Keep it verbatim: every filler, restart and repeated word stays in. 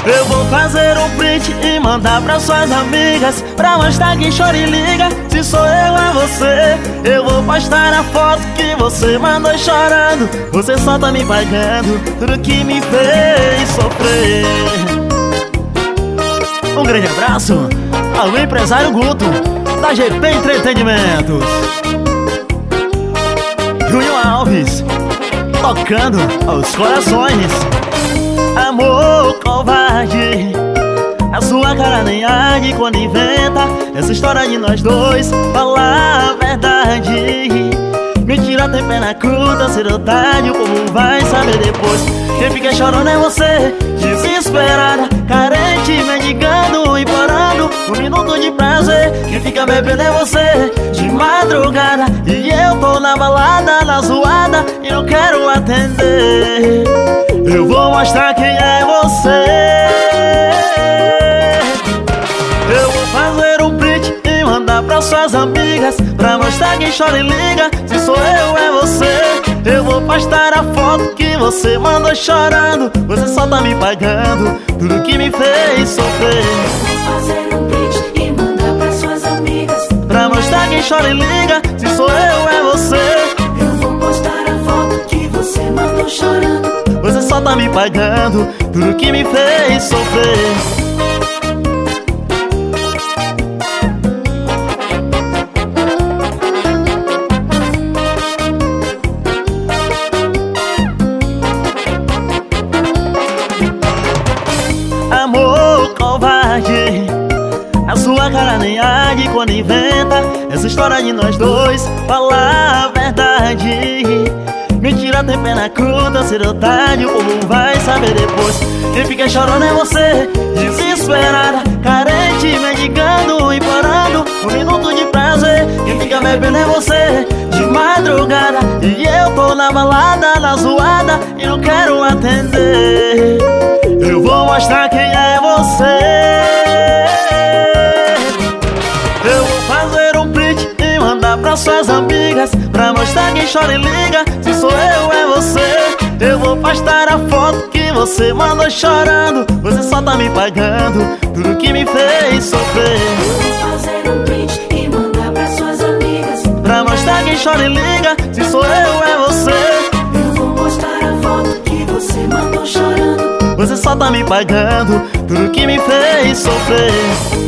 Eu vou fazer um print e mandar pra suas amigas, pra mostrar quem chora e liga, se sou eu é você. Eu vou postar a foto que você mandou chorando, você só tá me pagando tudo que me fez sofrer. Um grande abraço ao empresário Guto, da G P Entretenimentos. Júnior Alves, tocando aos corações. Amor covarde, a sua cara nem arde quando inventa essa história de nós dois. Falar a verdade, mentira tem pena curta, cedo ou tarde o povo vai saber depois. Quem fica chorando é você, desesperada, carente, mendigando, implorando um minuto de prazer. Quem fica bebendo é você, de madrugada, e eu tô na balada, na zoada, e não quero atender. Eu vou mostrar quem é você. Eu vou fazer um print e mandar pra suas amigas, pra mostrar quem chora e liga, se sou eu é você. Eu vou postar a foto que você mandou chorando, você só tá me pagando tudo que me fez sofrer. Eu vou fazer um print e mandar pra suas amigas, pra mostrar quem chora e liga, se sou eu é você. Eu vou postar a foto que você mandou chorando, você só tá me pagando tudo que me fez sofrer. Amor covarde, a sua cara nem arde quando inventa essa história de nós dois. Falar a verdade, mentira tem pena curta, cedo ou tarde o povo vai saber depois. Quem fica chorando é você, desesperada, carente, mendigando, implorando um minuto de prazer. Quem fica bebendo é você, de madrugada, e eu tô na balada, na zoada, e não quero atender. Eu vou mostrar quem é você. Eu vou fazer um print e mandar pra suas amigas, pra mostrar quem chora e liga, se sou eu é você. Eu vou postar a foto que você mandou chorando, você só tá me pagando tudo que me fez sofrer. eu vou fazer um print e mandar pra suas amigas, pra mostrar quem chora e liga, se sou eu é você. Eu vou postar a foto que você mandou chorando, você só tá me pagando tudo que me fez sofrer.